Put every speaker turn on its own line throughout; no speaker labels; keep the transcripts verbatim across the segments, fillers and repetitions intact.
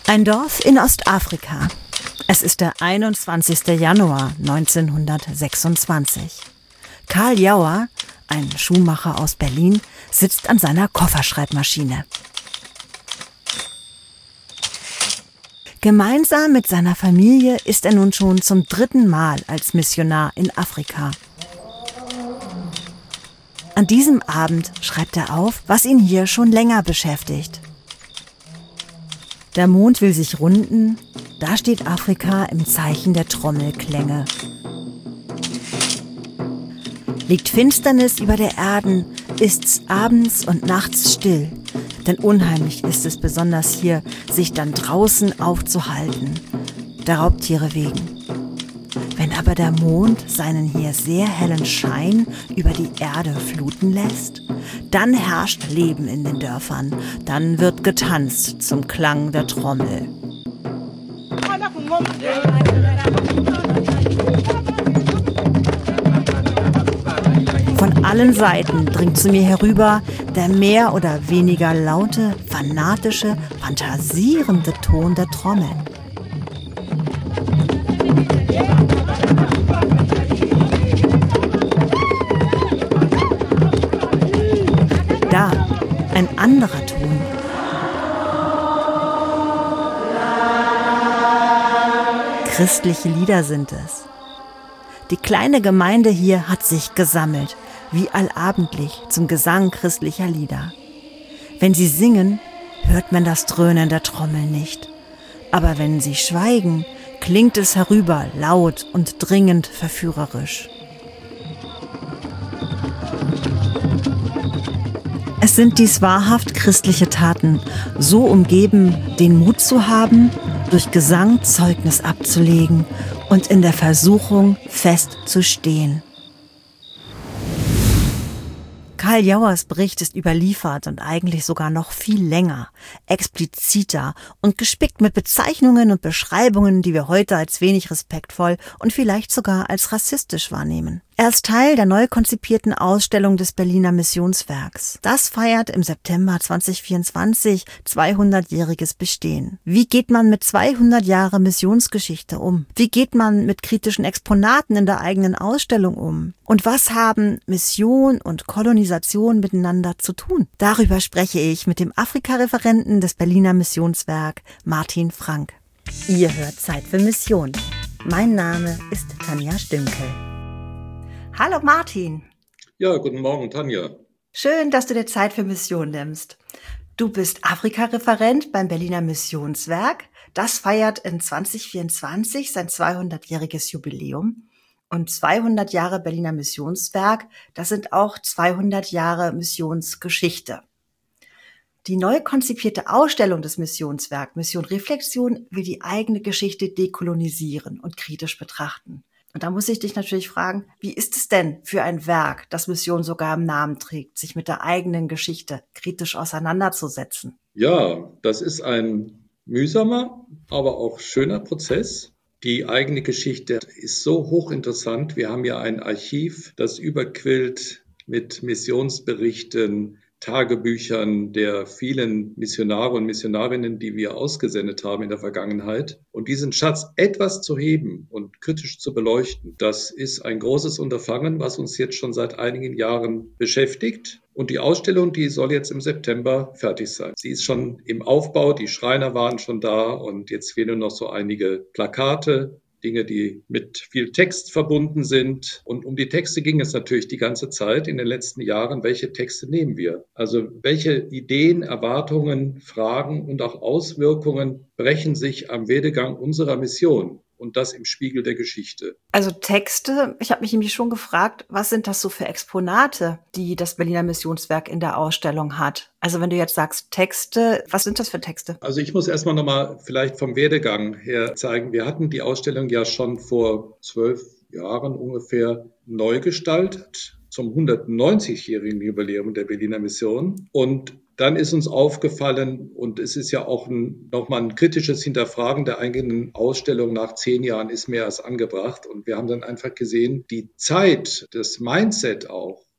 Ein Dorf in Ostafrika. Es ist der einundzwanzigster Januar neunzehnhundertsechsundzwanzig. Karl Jauer, ein Schuhmacher aus Berlin, sitzt an seiner Kofferschreibmaschine. Gemeinsam mit seiner Familie ist er nun schon zum dritten Mal als Missionar in Afrika. An diesem Abend schreibt er auf, was ihn hier schon länger beschäftigt. Der Mond will sich runden, da steht Afrika im Zeichen der Trommelklänge. Liegt Finsternis über der Erden, ist's abends und nachts still, denn unheimlich ist es besonders hier, sich dann draußen aufzuhalten, der Raubtiere wegen. Wenn aber der Mond seinen hier sehr hellen Schein über die Erde fluten lässt, dann herrscht Leben in den Dörfern, dann wird getanzt zum Klang der Trommel. Von allen Seiten dringt zu mir herüber der mehr oder weniger laute, fanatische, fantasierende Ton der Trommeln. Da, ein anderer Ton. Christliche Lieder sind es. Die kleine Gemeinde hier hat sich gesammelt, wie allabendlich zum Gesang christlicher Lieder. Wenn sie singen, hört man das Dröhnen der Trommel nicht. Aber wenn sie schweigen, klingt es herüber laut und dringend verführerisch. Es sind dies wahrhaft christliche Taten, so umgeben, den Mut zu haben, durch Gesang Zeugnis abzulegen und in der Versuchung fest zu stehen. Karl Jauers Bericht ist überliefert und eigentlich sogar noch viel länger, expliziter und gespickt mit Bezeichnungen und Beschreibungen, die wir heute als wenig respektvoll und vielleicht sogar als rassistisch wahrnehmen. Er ist Teil der neu konzipierten Ausstellung des Berliner Missionswerks. Das feiert im September zweitausendvierundzwanzig zweihundertjähriges Bestehen. Wie geht man mit zweihundert Jahre Missionsgeschichte um? Wie geht man mit kritischen Exponaten in der eigenen Ausstellung um? Und was haben Mission und Kolonisation miteinander zu tun? Darüber spreche ich mit dem Afrika-Referenten des Berliner Missionswerk, Martin Frank. Ihr hört Zeit für Mission. Mein Name ist Tanja Stünkel. Hallo Martin.
Ja, guten Morgen Tanja.
Schön, dass du dir Zeit für Mission nimmst. Du bist Afrika-Referent beim Berliner Missionswerk. Das feiert in zweitausendvierundzwanzig sein zweihundertjähriges Jubiläum. Und zweihundert Jahre Berliner Missionswerk, das sind auch zweihundert Jahre Missionsgeschichte. Die neu konzipierte Ausstellung des Missionswerks, Mission Reflexion, will die eigene Geschichte dekolonisieren und kritisch betrachten. Und da muss ich dich natürlich fragen, wie ist es denn für ein Werk, das Mission sogar im Namen trägt, sich mit der eigenen Geschichte kritisch auseinanderzusetzen?
Ja, das ist ein mühsamer, aber auch schöner Prozess. Die eigene Geschichte ist so hochinteressant. Wir haben ja ein Archiv, das überquillt mit Missionsberichten, Tagebüchern der vielen Missionare und Missionarinnen, die wir ausgesendet haben in der Vergangenheit. Und diesen Schatz etwas zu heben und kritisch zu beleuchten, das ist ein großes Unterfangen, was uns jetzt schon seit einigen Jahren beschäftigt. Und die Ausstellung, die soll jetzt im September fertig sein. Sie ist schon im Aufbau, die Schreiner waren schon da und jetzt fehlen noch so einige Plakate, Dinge, die mit viel Text verbunden sind. Und um die Texte ging es natürlich die ganze Zeit in den letzten Jahren. Welche Texte nehmen wir? Also welche Ideen, Erwartungen, Fragen und auch Auswirkungen brechen sich am Werdegang unserer Mission? Und das im Spiegel der Geschichte.
Also Texte, ich habe mich nämlich schon gefragt, was sind das so für Exponate, die das Berliner Missionswerk in der Ausstellung hat? Also wenn du jetzt sagst Texte, was sind das für Texte?
Also ich muss erstmal nochmal vielleicht vom Werdegang her zeigen. Wir hatten die Ausstellung ja schon vor zwölf Jahren ungefähr neu gestaltet zum hundertneunzigjährigen Jubiläum der Berliner Mission. Und dann ist uns aufgefallen, und es ist ja auch ein, nochmal ein kritisches Hinterfragen der eigenen Ausstellung nach zehn Jahren ist mehr als angebracht. Und wir haben dann einfach gesehen, die Zeit, das Mindset auch,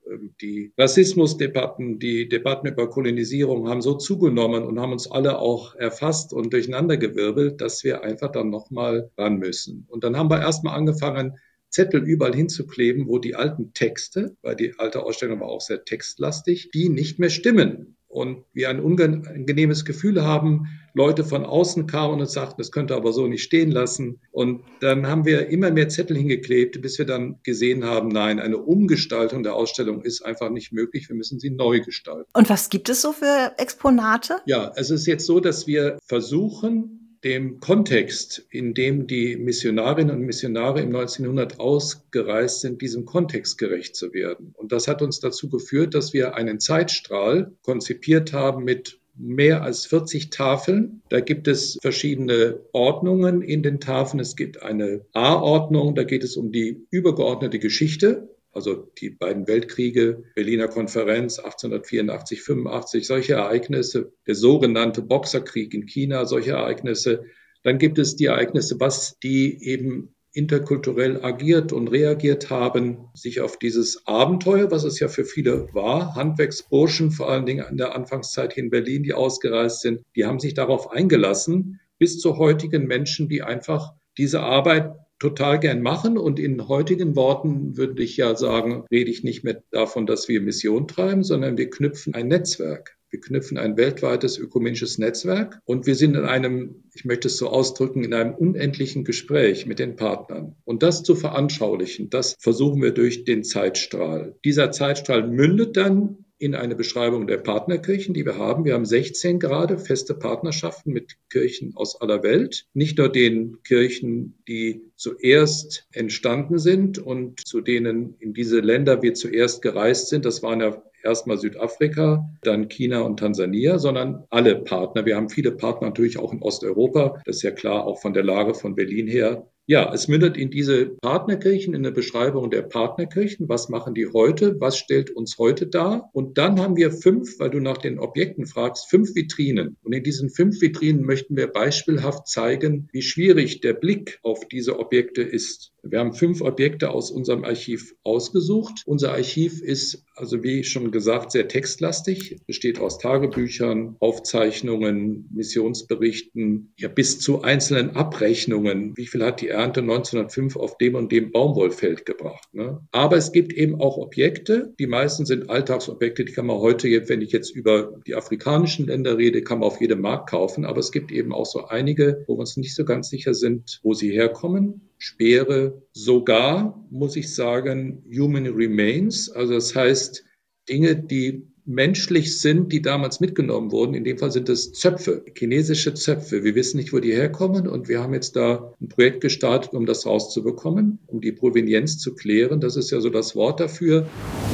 Die Rassismusdebatten, die Debatten über Kolonisierung haben so zugenommen und haben uns alle auch erfasst und durcheinandergewirbelt, dass wir einfach dann nochmal ran müssen. Und dann haben wir erstmal angefangen, Zettel überall hinzukleben, wo die alten Texte, weil die alte Ausstellung war auch sehr textlastig, die nicht mehr stimmen. Und wir ein unangenehmes Gefühl haben, Leute von außen kamen und sagten, das könnte aber so nicht stehen lassen. Und dann haben wir immer mehr Zettel hingeklebt, bis wir dann gesehen haben, nein, eine Umgestaltung der Ausstellung ist einfach nicht möglich. Wir müssen sie neu gestalten.
Und was gibt es so für Exponate?
Ja, es ist jetzt so, dass wir versuchen, dem Kontext, in dem die Missionarinnen und Missionare im neunzehnhundert ausgereist sind, diesem Kontext gerecht zu werden. Und das hat uns dazu geführt, dass wir einen Zeitstrahl konzipiert haben mit mehr als vierzig Tafeln. Da gibt es verschiedene Ordnungen in den Tafeln. Es gibt eine A-Ordnung, da geht es um die übergeordnete Geschichte. Also die beiden Weltkriege, Berliner Konferenz achtzehnhundertvierundachtzig, fünfundachtzig, solche Ereignisse, der sogenannte Boxerkrieg in China, solche Ereignisse. Dann gibt es die Ereignisse, was die eben interkulturell agiert und reagiert haben, sich auf dieses Abenteuer, was es ja für viele war, Handwerksburschen, vor allen Dingen in der Anfangszeit hier in Berlin, die ausgereist sind, die haben sich darauf eingelassen, bis zu heutigen Menschen, die einfach diese Arbeit total gern machen. Und in heutigen Worten würde ich ja sagen, rede ich nicht mehr davon, dass wir Mission treiben, sondern wir knüpfen ein Netzwerk. Wir knüpfen ein weltweites ökumenisches Netzwerk und wir sind in einem, ich möchte es so ausdrücken, in einem unendlichen Gespräch mit den Partnern. Und das zu veranschaulichen, das versuchen wir durch den Zeitstrahl. Dieser Zeitstrahl mündet dann in eine Beschreibung der Partnerkirchen, die wir haben. Wir haben sechzehn gerade feste Partnerschaften mit Kirchen aus aller Welt. Nicht nur den Kirchen, die zuerst entstanden sind und zu denen in diese Länder wir zuerst gereist sind. Das waren ja erstmal Südafrika, dann China und Tansania, sondern alle Partner. Wir haben viele Partner natürlich auch in Osteuropa. Das ist ja klar, auch von der Lage von Berlin her. Ja, es mündet in diese Partnerkirchen, in eine Beschreibung der Partnerkirchen. Was machen die heute? Was stellt uns heute dar? Und dann haben wir fünf, weil du nach den Objekten fragst, fünf Vitrinen. Und in diesen fünf Vitrinen möchten wir beispielhaft zeigen, wie schwierig der Blick auf diese Objekte ist. Wir haben fünf Objekte aus unserem Archiv ausgesucht. Unser Archiv ist, also wie schon gesagt, sehr textlastig, besteht aus Tagebüchern, Aufzeichnungen, Missionsberichten, ja bis zu einzelnen Abrechnungen. Wie viel hat die Ernte neunzehnhundertfünf auf dem und dem Baumwollfeld gebracht, ne? Aber es gibt eben auch Objekte, die meisten sind Alltagsobjekte, die kann man heute, wenn ich jetzt über die afrikanischen Länder rede, kann man auf jedem Markt kaufen. Aber es gibt eben auch so einige, wo wir uns nicht so ganz sicher sind, wo sie herkommen. Speere, sogar, muss ich sagen, Human Remains, also das heißt Dinge, die menschlich sind, die damals mitgenommen wurden. In dem Fall sind es Zöpfe, chinesische Zöpfe. Wir wissen nicht, wo die herkommen und wir haben jetzt da ein Projekt gestartet, um das rauszubekommen, um die Provenienz zu klären. Das ist ja so das Wort dafür.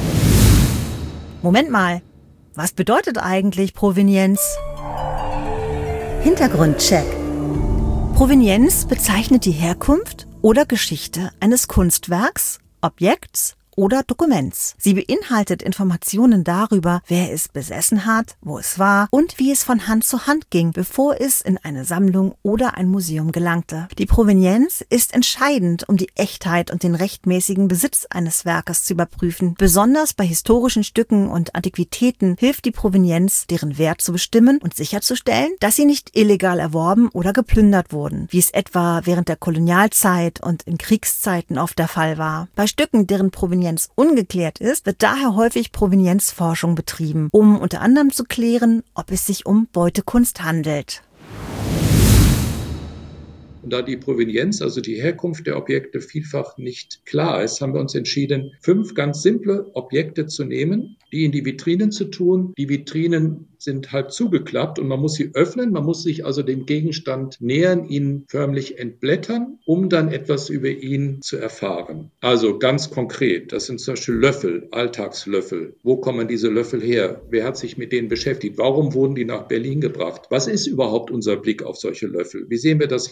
Moment mal, was bedeutet eigentlich Provenienz? Hintergrundcheck. Provenienz bezeichnet die Herkunft oder Geschichte eines Kunstwerks, Objekts oder Dokuments. Sie beinhaltet Informationen darüber, wer es besessen hat, wo es war und wie es von Hand zu Hand ging, bevor es in eine Sammlung oder ein Museum gelangte. Die Provenienz ist entscheidend, um die Echtheit und den rechtmäßigen Besitz eines Werkes zu überprüfen. Besonders bei historischen Stücken und Antiquitäten hilft die Provenienz, deren Wert zu bestimmen und sicherzustellen, dass sie nicht illegal erworben oder geplündert wurden, wie es etwa während der Kolonialzeit und in Kriegszeiten oft der Fall war. Bei Stücken, deren Provenienz ungeklärt ist, wird daher häufig Provenienzforschung betrieben, um unter anderem zu klären, ob es sich um Beutekunst handelt.
Und da die Provenienz, also die Herkunft der Objekte, vielfach nicht klar ist, haben wir uns entschieden, fünf ganz simple Objekte zu nehmen, die in die Vitrinen zu tun. Die Vitrinen sind halb zugeklappt und man muss sie öffnen. Man muss sich also dem Gegenstand nähern, ihn förmlich entblättern, um dann etwas über ihn zu erfahren. Also ganz konkret, das sind zum Beispiel Löffel, Alltagslöffel. Wo kommen diese Löffel her? Wer hat sich mit denen beschäftigt? Warum wurden die nach Berlin gebracht? Was ist überhaupt unser Blick auf solche Löffel? Wie sehen wir das heute?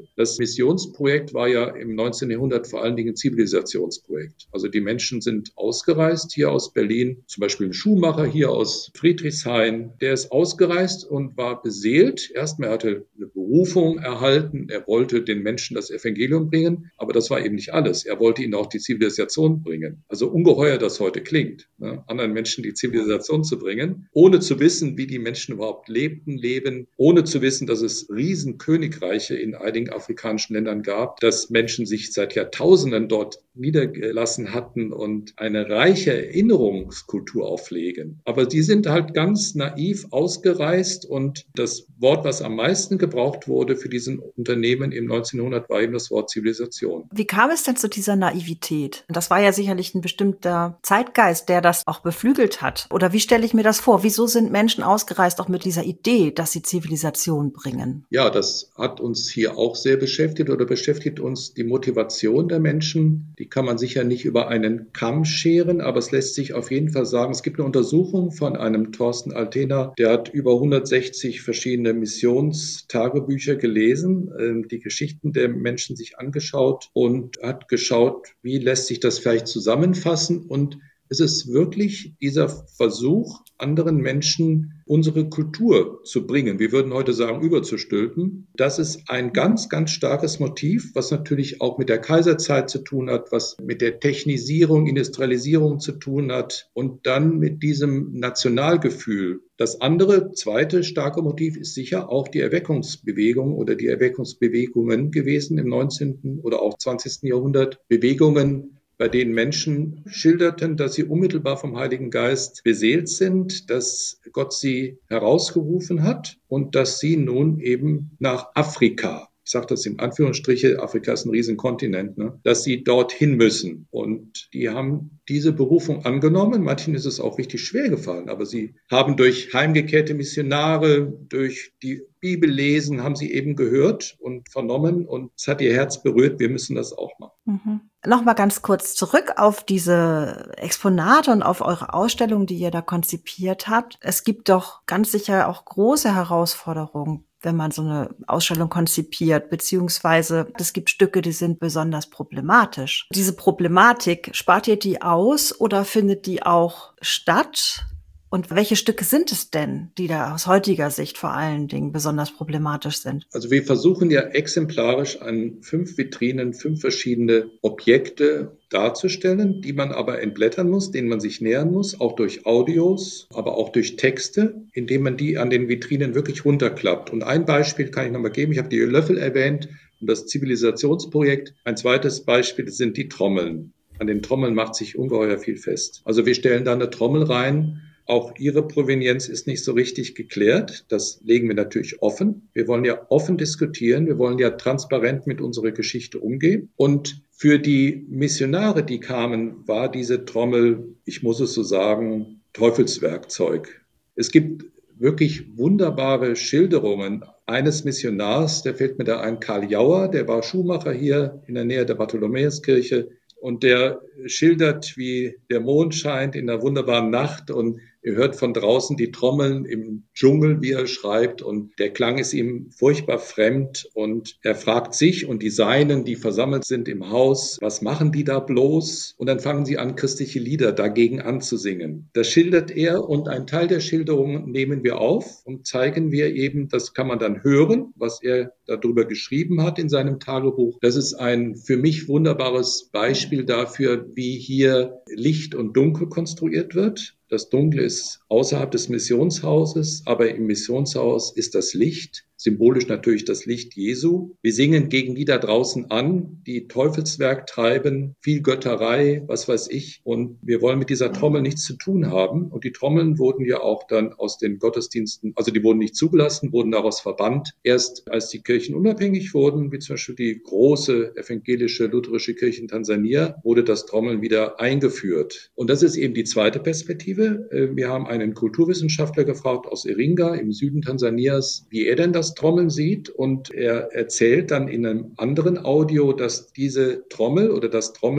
Das Missionsprojekt war ja im neunzehnten Jahrhundert vor allen Dingen ein Zivilisationsprojekt. Also die Menschen sind ausgereist hier aus Berlin, zum Beispiel ein Schuhmacher hier aus Friedrichshain, der ist ausgereist und war beseelt. Erstmal hatte er eine Berufung erhalten, er wollte den Menschen das Evangelium bringen, aber das war eben nicht alles. Er wollte ihnen auch die Zivilisation bringen. Also ungeheuer das heute klingt, ne? Anderen Menschen die Zivilisation zu bringen, ohne zu wissen, wie die Menschen überhaupt lebten, leben, ohne zu wissen, dass es Riesenkönigreiche in einigen afrikanischen Ländern gab, dass Menschen sich seit Jahrtausenden dort niedergelassen hatten und eine reiche Erinnerungskultur auflegen. Aber die sind halt ganz naiv ausgereist und das Wort, was am meisten gebraucht wurde für diesen Unternehmen im neunzehnten Jahrhundert, war eben das Wort Zivilisation.
Wie kam es denn zu dieser Naivität? Das war ja sicherlich ein bestimmter Zeitgeist, der das auch beflügelt hat. Oder wie stelle ich mir das vor? Wieso sind Menschen ausgereist auch mit dieser Idee, dass sie Zivilisation bringen?
Ja, das hat uns hier auch sehr beschäftigt oder beschäftigt uns die Motivation der Menschen. Die kann man sicher nicht über einen Kamm scheren, aber es lässt sich auf jeden Fall sagen, es gibt eine Untersuchung von einem Thorsten Altena, der hat über hundertsechzig verschiedene Missionstagebücher gelesen, die Geschichten der Menschen sich angeschaut und hat geschaut, wie lässt sich das vielleicht zusammenfassen. Und es ist wirklich dieser Versuch, anderen Menschen unsere Kultur zu bringen. Wir würden heute sagen, überzustülpen. Das ist ein ganz, ganz starkes Motiv, was natürlich auch mit der Kaiserzeit zu tun hat, was mit der Technisierung, Industrialisierung zu tun hat und dann mit diesem Nationalgefühl. Das andere, zweite starke Motiv ist sicher auch die Erweckungsbewegung oder die Erweckungsbewegungen gewesen im neunzehnten oder auch zwanzigsten Jahrhundert. Bewegungen, bei denen Menschen schilderten, dass sie unmittelbar vom Heiligen Geist beseelt sind, dass Gott sie herausgerufen hat und dass sie nun eben nach Afrika, ich sage das in Anführungsstriche, Afrika ist ein Riesenkontinent, ne, dass sie dorthin müssen. Und die haben diese Berufung angenommen. Manchen ist es auch richtig schwer gefallen, aber sie haben durch heimgekehrte Missionare, durch die Bibellesen, haben sie eben gehört und vernommen und es hat ihr Herz berührt, wir müssen das auch machen.
Mhm. Nochmal ganz kurz zurück auf diese Exponate und auf eure Ausstellung, die ihr da konzipiert habt. Es gibt doch ganz sicher auch große Herausforderungen, wenn man so eine Ausstellung konzipiert, beziehungsweise es gibt Stücke, die sind besonders problematisch. Diese Problematik, spart ihr die aus oder findet die auch statt? Und welche Stücke sind es denn, die da aus heutiger Sicht vor allen Dingen besonders problematisch sind?
Also wir versuchen ja exemplarisch an fünf Vitrinen fünf verschiedene Objekte darzustellen, die man aber entblättern muss, denen man sich nähern muss, auch durch Audios, aber auch durch Texte, indem man die an den Vitrinen wirklich runterklappt. Und ein Beispiel kann ich nochmal geben. Ich habe die Löffel erwähnt und das Zivilisationsprojekt. Ein zweites Beispiel sind die Trommeln. An den Trommeln macht sich ungeheuer viel fest. Also wir stellen da eine Trommel rein. Auch ihre Provenienz ist nicht so richtig geklärt. Das legen wir natürlich offen. Wir wollen ja offen diskutieren. Wir wollen ja transparent mit unserer Geschichte umgehen. Und für die Missionare, die kamen, war diese Trommel, ich muss es so sagen, Teufelswerkzeug. Es gibt wirklich wunderbare Schilderungen eines Missionars, der fällt mir da ein, Karl Jauer, der war Schuhmacher hier in der Nähe der Bartholomäuskirche. Und der schildert, wie der Mond scheint in einer wunderbaren Nacht und er hört von draußen die Trommeln im Dschungel, wie er schreibt, und der Klang ist ihm furchtbar fremd und er fragt sich und die Seinen, die versammelt sind im Haus, was machen die da bloß? Und dann fangen sie an, christliche Lieder dagegen anzusingen. Das schildert er und einen Teil der Schilderung nehmen wir auf und zeigen wir eben, das kann man dann hören, was er darüber geschrieben hat in seinem Tagebuch. Das ist ein für mich wunderbares Beispiel dafür, wie hier Licht und Dunkel konstruiert wird. Das Dunkle ist außerhalb des Missionshauses, aber im Missionshaus ist das Licht, symbolisch natürlich das Licht Jesu. Wir singen gegen die da draußen an, die Teufelswerk treiben, viel Götterei, was weiß ich. Und wir wollen mit dieser Trommel nichts zu tun haben. Und die Trommeln wurden ja auch dann aus den Gottesdiensten, also die wurden nicht zugelassen, wurden daraus verbannt. Erst als die Kirchen unabhängig wurden, wie zum Beispiel die große evangelische lutherische Kirche in Tansania, wurde das Trommeln wieder eingeführt. Und das ist eben die zweite Perspektive. Wir haben einen Kulturwissenschaftler gefragt aus Iringa im Süden Tansanias, wie er denn das Trommeln sieht. Und er erzählt dann in einem anderen Audio, dass diese Trommel oder das Trommeln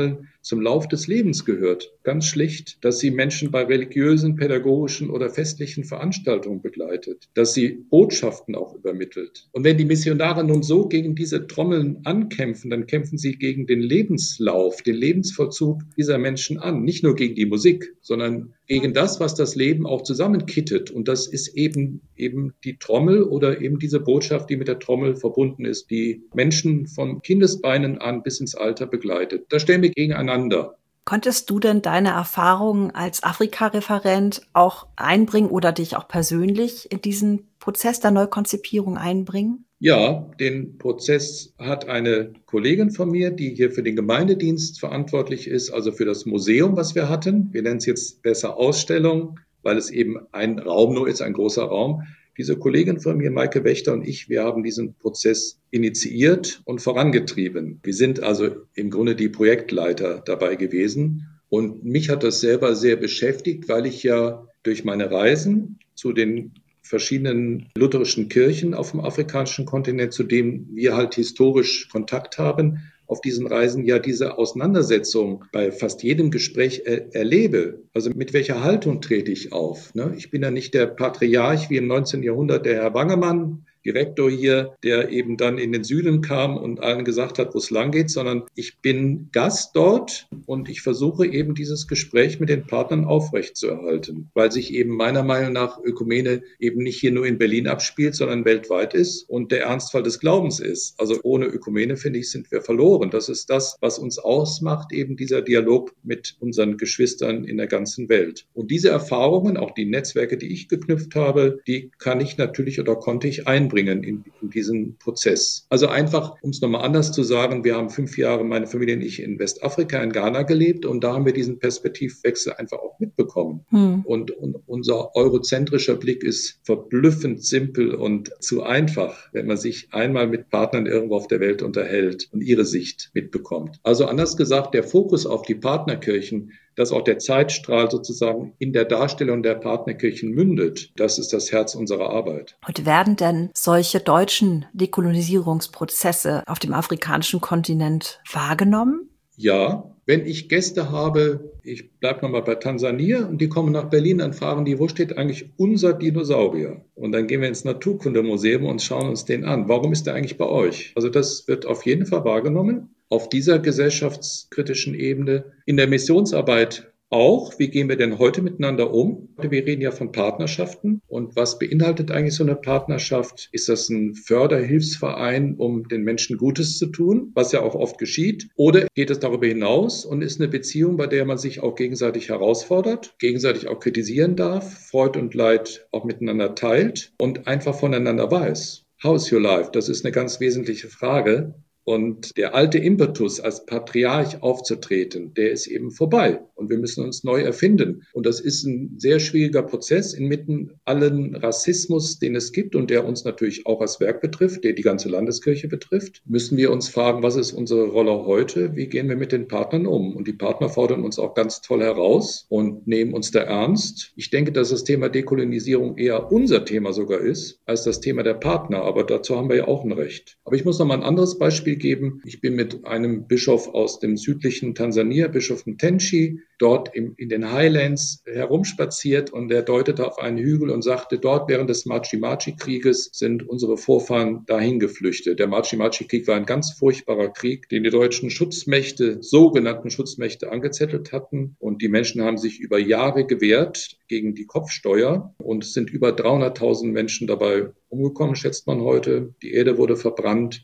zum Lauf des Lebens gehört. Ganz schlicht, dass sie Menschen bei religiösen, pädagogischen oder festlichen Veranstaltungen begleitet, dass sie Botschaften auch übermittelt. Und wenn die Missionare nun so gegen diese Trommeln ankämpfen, dann kämpfen sie gegen den Lebenslauf, den Lebensvollzug dieser Menschen an. Nicht nur gegen die Musik, sondern gegen das, was das Leben auch zusammenkittet. Und das ist eben, eben die Trommel oder eben diese Botschaft, die mit der Trommel verbunden ist, die Menschen von Kindesbeinen an bis ins Alter begleitet. Da stellen wir gegeneinander.
Konntest du denn deine Erfahrungen als Afrika-Referent auch einbringen oder dich auch persönlich in diesen Prozess der Neukonzipierung einbringen?
Ja, den Prozess hat eine Kollegin von mir, die hier für den Gemeindedienst verantwortlich ist, also für das Museum, was wir hatten. Wir nennen es jetzt besser Ausstellung, weil es eben ein Raum nur ist, ein großer Raum. Diese Kollegin von mir, Maike Wächter, und ich, wir haben diesen Prozess initiiert und vorangetrieben. Wir sind also im Grunde die Projektleiter dabei gewesen. Und mich hat das selber sehr beschäftigt, weil ich ja durch meine Reisen zu den verschiedenen lutherischen Kirchen auf dem afrikanischen Kontinent, zu denen wir halt historisch Kontakt haben, auf diesen Reisen ja diese Auseinandersetzung bei fast jedem Gespräch er- erlebe. Also mit welcher Haltung trete ich auf? Ne? Ich bin ja nicht der Patriarch wie im neunzehnten Jahrhundert, der Herr Wangemann, Direktor hier, der eben dann in den Süden kam und allen gesagt hat, wo es lang geht, sondern ich bin Gast dort und ich versuche eben dieses Gespräch mit den Partnern aufrechtzuerhalten, weil sich eben meiner Meinung nach Ökumene eben nicht hier nur in Berlin abspielt, sondern weltweit ist und der Ernstfall des Glaubens ist. Also ohne Ökumene, finde ich, sind wir verloren. Das ist das, was uns ausmacht, eben dieser Dialog mit unseren Geschwistern in der ganzen Welt. Und diese Erfahrungen, auch die Netzwerke, die ich geknüpft habe, die kann ich natürlich oder konnte ich einbringen in, in diesen Prozess. Also einfach, um es nochmal anders zu sagen, wir haben fünf Jahre, meine Familie und ich, in Westafrika, in Ghana gelebt und da haben wir diesen Perspektivwechsel einfach auch mitbekommen. Hm. Und, und unser eurozentrischer Blick ist verblüffend simpel und zu einfach, wenn man sich einmal mit Partnern irgendwo auf der Welt unterhält und ihre Sicht mitbekommt. Also anders gesagt, der Fokus auf die Partnerkirchen, dass auch der Zeitstrahl sozusagen in der Darstellung der Partnerkirchen mündet. Das ist das Herz unserer Arbeit.
Und werden denn solche deutschen Dekolonisierungsprozesse auf dem afrikanischen Kontinent wahrgenommen?
Ja, wenn ich Gäste habe, ich bleibe nochmal bei Tansania und die kommen nach Berlin, dann fragen die, wo steht eigentlich unser Dinosaurier? Und dann gehen wir ins Naturkundemuseum und schauen uns den an. Warum ist der eigentlich bei euch? Also das wird auf jeden Fall wahrgenommen. Auf dieser gesellschaftskritischen Ebene, in der Missionsarbeit auch. Wie gehen wir denn heute miteinander um? Wir reden ja von Partnerschaften. Und was beinhaltet eigentlich so eine Partnerschaft? Ist das ein Förderhilfsverein, um den Menschen Gutes zu tun, was ja auch oft geschieht? Oder geht es darüber hinaus und ist eine Beziehung, bei der man sich auch gegenseitig herausfordert, gegenseitig auch kritisieren darf, Freude und Leid auch miteinander teilt und einfach voneinander weiß? How's your life? Das ist eine ganz wesentliche Frage. Und der alte Impetus, als Patriarch aufzutreten, der ist eben vorbei. Und wir müssen uns neu erfinden. Und das ist ein sehr schwieriger Prozess inmitten allen Rassismus, den es gibt und der uns natürlich auch als Werk betrifft, der die ganze Landeskirche betrifft. Müssen wir uns fragen, was ist unsere Rolle heute? Wie gehen wir mit den Partnern um? Und die Partner fordern uns auch ganz toll heraus und nehmen uns da ernst. Ich denke, dass das Thema Dekolonisierung eher unser Thema sogar ist, als das Thema der Partner. Aber dazu haben wir ja auch ein Recht. Aber ich muss noch mal ein anderes Beispiel geben. Ich bin mit einem Bischof aus dem südlichen Tansania, Bischof Mtenshi, dort im, in den Highlands herumspaziert und er deutete auf einen Hügel und sagte, dort während des Machi-Machi-Krieges sind unsere Vorfahren dahin geflüchtet. Der Machi-Machi-Krieg war ein ganz furchtbarer Krieg, den die deutschen Schutzmächte, sogenannten Schutzmächte, angezettelt hatten und die Menschen haben sich über Jahre gewehrt gegen die Kopfsteuer und es sind über dreihunderttausend Menschen dabei umgekommen, schätzt man heute. Die Erde wurde verbrannt.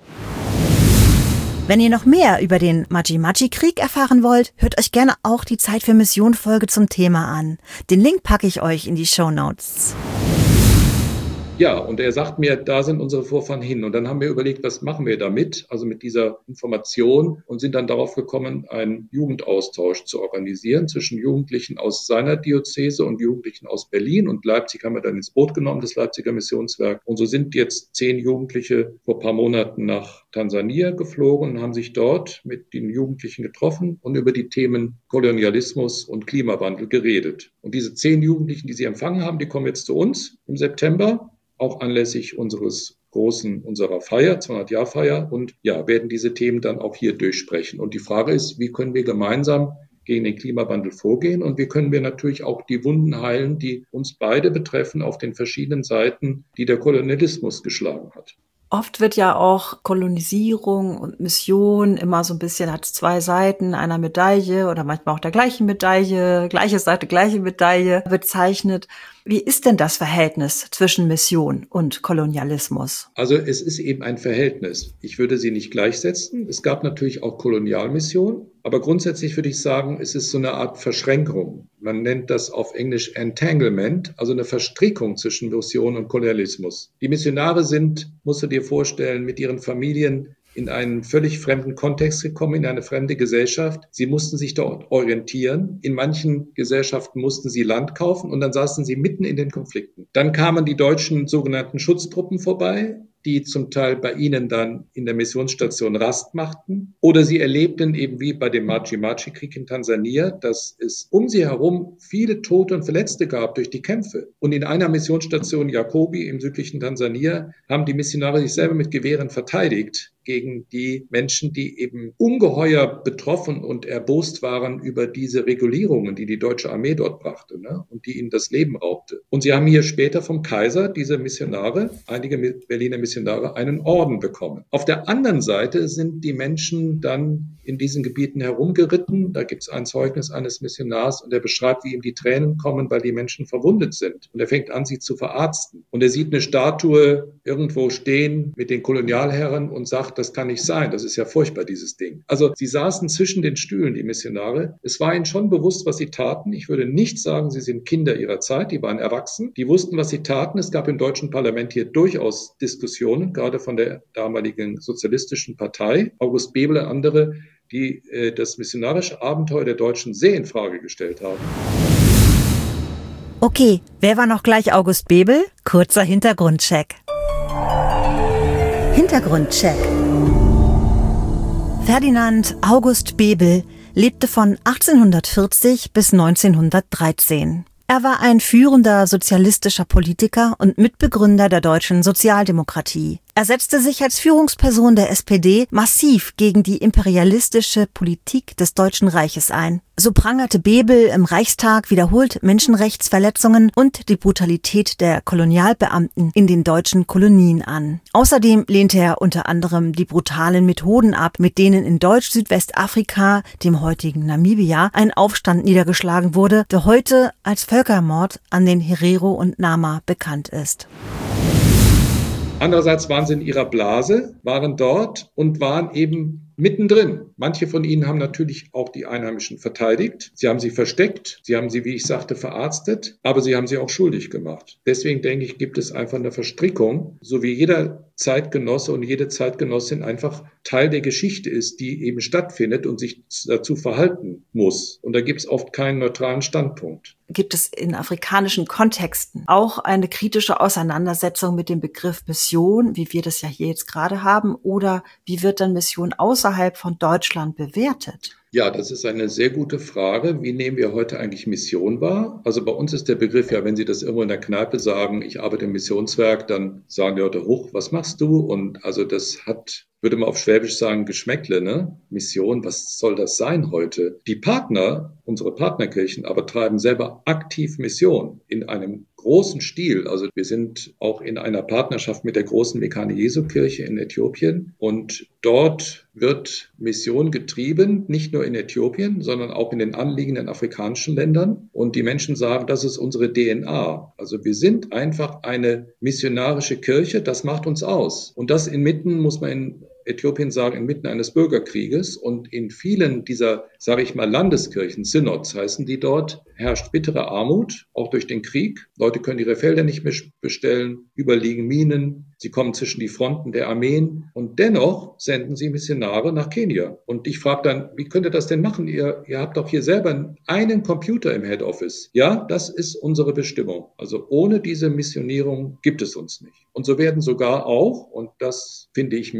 Wenn ihr noch mehr über den Machi-Machi-Krieg erfahren wollt, hört euch gerne auch die Zeit für Mission-Folge zum Thema an. Den Link packe ich euch in die Shownotes.
Ja, und er sagt mir, da sind unsere Vorfahren hin. Und dann haben wir überlegt, was machen wir damit, also mit dieser Information und sind dann darauf gekommen, einen Jugendaustausch zu organisieren zwischen Jugendlichen aus seiner Diözese und Jugendlichen aus Berlin. Und Leipzig haben wir dann ins Boot genommen, das Leipziger Missionswerk. Und so sind jetzt zehn Jugendliche vor ein paar Monaten nach Tansania geflogen und haben sich dort mit den Jugendlichen getroffen und über die Themen Kolonialismus und Klimawandel geredet. Und diese zehn Jugendlichen, die sie empfangen haben, die kommen jetzt zu uns im September, auch anlässlich unseres großen unserer Feier, zweihundert-Jahr-Feier, und ja, werden diese Themen dann auch hier durchsprechen. Und die Frage ist, wie können wir gemeinsam gegen den Klimawandel vorgehen und wie können wir natürlich auch die Wunden heilen, die uns beide betreffen auf den verschiedenen Seiten, die der Kolonialismus geschlagen hat.
Oft wird ja auch Kolonisierung und Mission immer so ein bisschen als zwei Seiten einer Medaille oder manchmal auch der gleichen Medaille, gleiche Seite, gleiche Medaille bezeichnet. Wie ist denn das Verhältnis zwischen Mission und Kolonialismus?
Also es ist eben ein Verhältnis. Ich würde sie nicht gleichsetzen. Es gab natürlich auch Kolonialmissionen, aber grundsätzlich würde ich sagen, es ist so eine Art Verschränkung. Man nennt das auf Englisch Entanglement, also eine Verstrickung zwischen Mission und Kolonialismus. Die Missionare sind, musst du dir vorstellen, mit ihren Familien in einen völlig fremden Kontext gekommen, in eine fremde Gesellschaft. Sie mussten sich dort orientieren. In manchen Gesellschaften mussten sie Land kaufen und dann saßen sie mitten in den Konflikten. Dann kamen die deutschen sogenannten Schutztruppen vorbei, die zum Teil bei ihnen dann in der Missionsstation Rast machten. Oder sie erlebten eben wie bei dem Maji-Maji-Krieg in Tansania, dass es um sie herum viele Tote und Verletzte gab durch die Kämpfe. Und in einer Missionsstation Jacobi im südlichen Tansania haben die Missionare sich selber mit Gewehren verteidigt gegen die Menschen, die eben ungeheuer betroffen und erbost waren über diese Regulierungen, die die deutsche Armee dort brachte, ne? Und die ihnen das Leben raubte. Und sie haben hier später vom Kaiser, diese Missionare, einige Berliner Missionare, einen Orden bekommen. Auf der anderen Seite sind die Menschen dann in diesen Gebieten herumgeritten. Da gibt es ein Zeugnis eines Missionars und er beschreibt, wie ihm die Tränen kommen, weil die Menschen verwundet sind. Und er fängt an, sie zu verarzten. Und er sieht eine Statue irgendwo stehen mit den Kolonialherren und sagt, das kann nicht sein, das ist ja furchtbar, dieses Ding. Also sie saßen zwischen den Stühlen, die Missionare. Es war ihnen schon bewusst, was sie taten. Ich würde nicht sagen, sie sind Kinder ihrer Zeit, die waren erwachsen. Die wussten, was sie taten. Es gab im deutschen Parlament hier durchaus Diskussionen, gerade von der damaligen sozialistischen Partei. August Bebel und andere, die äh, das missionarische Abenteuer der Deutschen sehr in Frage gestellt haben.
Okay, wer war noch gleich August Bebel? Kurzer Hintergrundcheck. Hintergrundcheck. Ferdinand August Bebel lebte von achtzehnhundertvierzig bis neunzehnhundertdreizehn. Er war ein führender sozialistischer Politiker und Mitbegründer der deutschen Sozialdemokratie. Er setzte sich als Führungsperson der S P D massiv gegen die imperialistische Politik des Deutschen Reiches ein. So prangerte Bebel im Reichstag wiederholt Menschenrechtsverletzungen und die Brutalität der Kolonialbeamten in den deutschen Kolonien an. Außerdem lehnte er unter anderem die brutalen Methoden ab, mit denen in Deutsch-Südwestafrika, dem heutigen Namibia, ein Aufstand niedergeschlagen wurde, der heute als Völkermord an den Herero und Nama bekannt ist.
Andererseits waren sie in ihrer Blase, waren dort und waren eben mittendrin. Manche von ihnen haben natürlich auch die Einheimischen verteidigt. Sie haben sie versteckt, sie haben sie, wie ich sagte, verarztet, aber sie haben sie auch schuldig gemacht. Deswegen denke ich, gibt es einfach eine Verstrickung, so wie jeder Zeitgenosse und jede Zeitgenossin einfach Teil der Geschichte ist, die eben stattfindet und sich dazu verhalten muss. Und da gibt es oft keinen neutralen Standpunkt.
Gibt es in afrikanischen Kontexten auch eine kritische Auseinandersetzung mit dem Begriff Mission, wie wir das ja hier jetzt gerade haben, oder wie wird dann Mission außerhalb von Deutschland bewertet?
Ja, das ist eine sehr gute Frage. Wie nehmen wir heute eigentlich Mission wahr? Also bei uns ist der Begriff ja, wenn Sie das irgendwo in der Kneipe sagen, ich arbeite im Missionswerk, dann sagen die Leute, hoch, was machst du? Und also das hat, würde man auf Schwäbisch sagen, Geschmäckle, ne? Mission, was soll das sein heute? Die Partner, unsere Partnerkirchen, aber treiben selber aktiv Mission in einem großen Stil. Also wir sind auch in einer Partnerschaft mit der großen Mekane Jesu Kirche in Äthiopien und dort wird Mission getrieben, nicht nur in Äthiopien, sondern auch in den anliegenden afrikanischen Ländern. Und die Menschen sagen, das ist unsere D N A. Also wir sind einfach eine missionarische Kirche, das macht uns aus. Und das inmitten, muss man in Äthiopien sagen, inmitten eines Bürgerkrieges. Und in vielen dieser, sage ich mal, Landeskirchen, Synods heißen die dort, herrscht bittere Armut, auch durch den Krieg. Leute können ihre Felder nicht mehr bestellen, überliegen Minen. Sie kommen zwischen die Fronten der Armeen und dennoch senden sie Missionare nach Kenia. Und ich frage dann, wie könnt ihr das denn machen? Ihr, ihr habt doch hier selber einen Computer im Head Office. Ja, das ist unsere Bestimmung. Also ohne diese Missionierung gibt es uns nicht. Und so werden sogar auch, und das finde ich mehr als problematisch,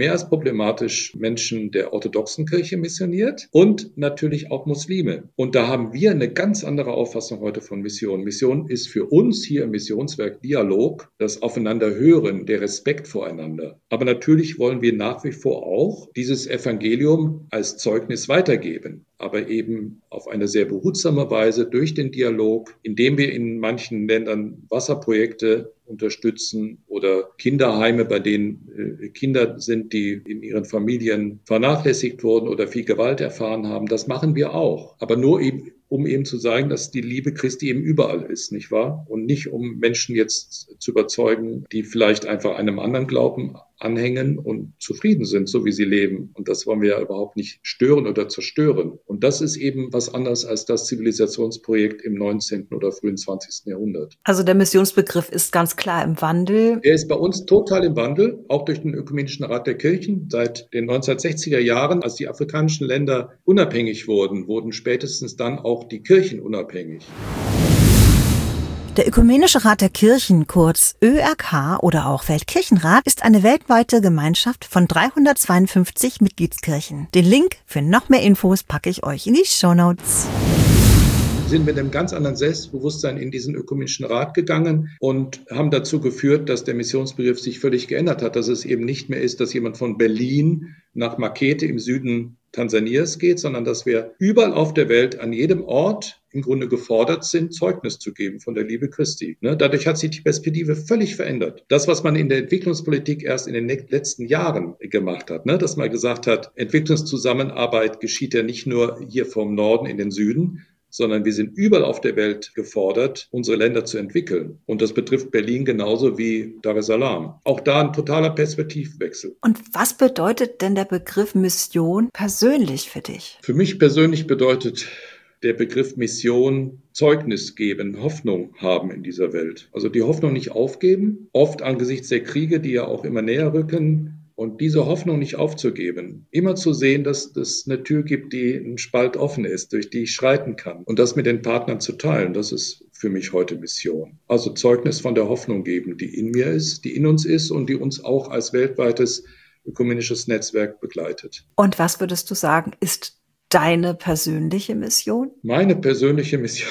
problematisch Menschen der orthodoxen Kirche missioniert und natürlich auch Muslime. Und da haben wir eine ganz andere Auffassung heute von Mission. Mission ist für uns hier im Missionswerk Dialog, das Aufeinanderhören, der Respekt voreinander. Aber natürlich wollen wir nach wie vor auch dieses Evangelium als Zeugnis weitergeben, aber eben auf eine sehr behutsame Weise durch den Dialog, indem wir in manchen Ländern Wasserprojekte unterstützen oder Kinderheime, bei denen äh, Kinder sind, die in ihren Familien vernachlässigt wurden oder viel Gewalt erfahren haben. Das machen wir auch, aber nur eben, um eben zu sagen, dass die Liebe Christi eben überall ist, nicht wahr? Und nicht, um Menschen jetzt zu überzeugen, die vielleicht einfach einem anderen Glauben anhängen und zufrieden sind, so wie sie leben. Und das wollen wir ja überhaupt nicht stören oder zerstören. Und das ist eben was anderes als das Zivilisationsprojekt im neunzehnten oder frühen zwanzigsten Jahrhundert.
Also der Missionsbegriff ist ganz klar im Wandel.
Er ist bei uns total im Wandel, auch durch den Ökumenischen Rat der Kirchen. Seit den neunzehnhundertsechziger Jahren, als die afrikanischen Länder unabhängig wurden, wurden spätestens dann auch die Kirchen unabhängig.
Der Ökumenische Rat der Kirchen, kurz Ö R K oder auch Weltkirchenrat, ist eine weltweite Gemeinschaft von dreihundertzweiundfünfzig Mitgliedskirchen. Den Link für noch mehr Infos packe ich euch in die Shownotes.
Wir sind mit einem ganz anderen Selbstbewusstsein in diesen Ökumenischen Rat gegangen und haben dazu geführt, dass der Missionsbegriff sich völlig geändert hat, dass es eben nicht mehr ist, dass jemand von Berlin nach Makete im Süden Tansanias geht, sondern dass wir überall auf der Welt an jedem Ort im Grunde gefordert sind, Zeugnis zu geben von der Liebe Christi. Ne? Dadurch hat sich die Perspektive völlig verändert. Das, was man in der Entwicklungspolitik erst in den letzten Jahren gemacht hat, ne? Dass man gesagt hat, Entwicklungszusammenarbeit geschieht ja nicht nur hier vom Norden in den Süden, sondern wir sind überall auf der Welt gefordert, unsere Länder zu entwickeln. Und das betrifft Berlin genauso wie Dar es Salaam. Auch da ein totaler Perspektivwechsel.
Und was bedeutet denn der Begriff Mission persönlich für dich?
Für mich persönlich bedeutet der Begriff Mission Zeugnis geben, Hoffnung haben in dieser Welt. Also die Hoffnung nicht aufgeben, oft angesichts der Kriege, die ja auch immer näher rücken, und diese Hoffnung nicht aufzugeben, immer zu sehen, dass es eine Tür gibt, die ein Spalt offen ist, durch die ich schreiten kann. Und das mit den Partnern zu teilen, das ist für mich heute Mission. Also Zeugnis von der Hoffnung geben, die in mir ist, die in uns ist und die uns auch als weltweites ökumenisches Netzwerk begleitet.
Und was würdest du sagen, ist deine persönliche Mission?
Meine persönliche Mission?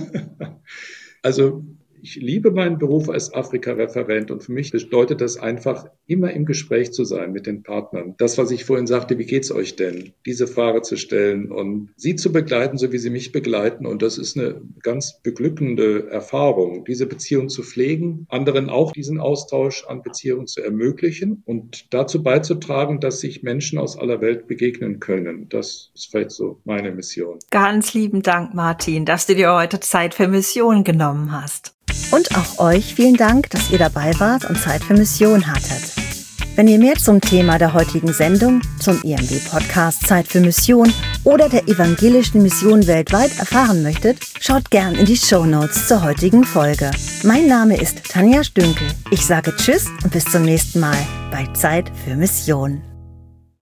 Also ich liebe meinen Beruf als Afrika-Referent und für mich bedeutet das einfach, immer im Gespräch zu sein mit den Partnern. Das, was ich vorhin sagte, wie geht's euch denn? Diese Frage zu stellen und sie zu begleiten, so wie sie mich begleiten. Und das ist eine ganz beglückende Erfahrung, diese Beziehung zu pflegen, anderen auch diesen Austausch an Beziehungen zu ermöglichen und dazu beizutragen, dass sich Menschen aus aller Welt begegnen können. Das ist vielleicht so meine Mission.
Ganz lieben Dank, Martin, dass du dir heute Zeit für Mission genommen hast. Und auch euch vielen Dank, dass ihr dabei wart und Zeit für Mission hattet. Wenn ihr mehr zum Thema der heutigen Sendung, zum I M W-Podcast Zeit für Mission oder der evangelischen Mission weltweit erfahren möchtet, schaut gern in die Shownotes zur heutigen Folge. Mein Name ist Tanja Stünkel. Ich sage Tschüss und bis zum nächsten Mal bei Zeit für Mission.